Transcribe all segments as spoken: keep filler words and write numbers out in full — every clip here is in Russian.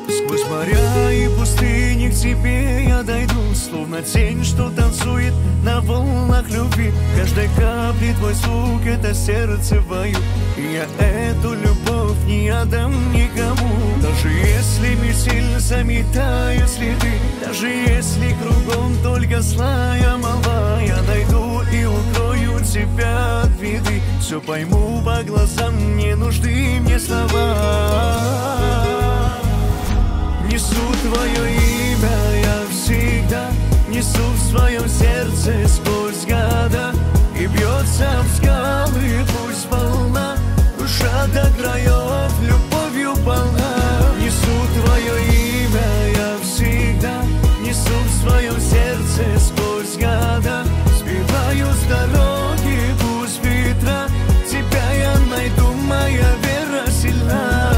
Сквозь моря и пустыни к тебе я дойду, словно тень, что танцует на волнах любви. Каждой капли твой звук — это сердце в бою, и я эту любовь не отдам никому. Даже если метель заметает следы, даже если кругом только злая молва, я найду и укрою тебя от беды. Все пойму по глазам, не нужны мне слова. Несу твое имя я всегда, несу в своем сердце сквозь года, и бьется в скалы пусть волна, душа до краев любовью полна. Несу твое имя я всегда, несу в своем сердце сквозь года, сбиваю с дороги пусть ветра, тебя я найду, моя вера сильна.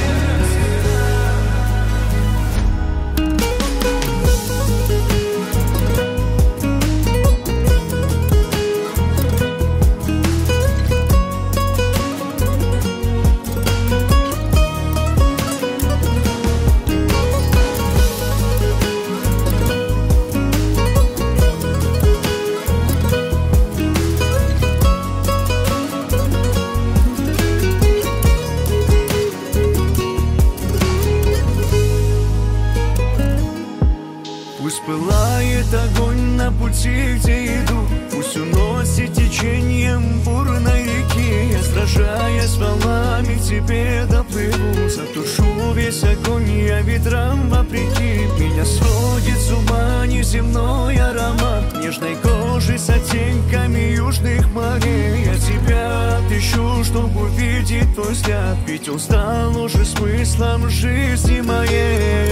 Пусть пылает огонь на пути, где иду, пусть уносит течением бурной реки. Я, сражаясь с волнами, к тебе доплыву, затушу весь огонь я ветрам вопреки. Меня сводит с ума неземной аромат нежной кожи с оттенками южных морей. Я тебя отыщу, чтобы увидеть твой взгляд, ведь он стал уже смыслом жизни моей.